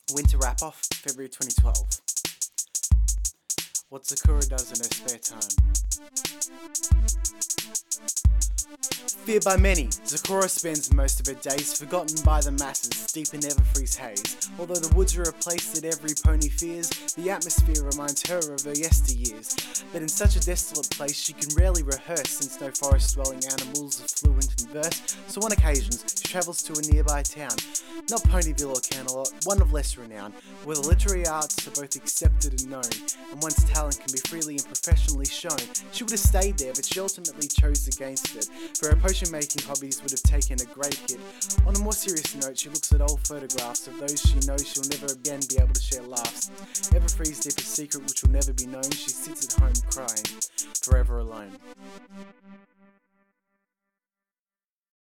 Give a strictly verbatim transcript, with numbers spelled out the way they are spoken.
Winter Wrap-Off, February twenty twelve. What Sakura does in her spare time. Feared by many, Sakura spends most of her days forgotten by the masses, deep in Everfree's haze. Although the woods are a place that every pony fears, the atmosphere reminds her of her yesteryears. But in such a desolate place she can rarely rehearse, since no forest-dwelling animals are fluent in verse. So on occasions, she travels to a nearby town, not Ponyville or Camelot, one of less renown, where the literary arts are both accepted and known, and one's talent can be freely and professionally shown. She would have stayed there, but she ultimately chose against it, for her potion-making hobbies would have taken a great hit. On a more serious note, she looks at old photographs of those she knows she'll never again be able to share laughs. Everfree's deepest secret which will never be known, she sits at home crying, forever alone.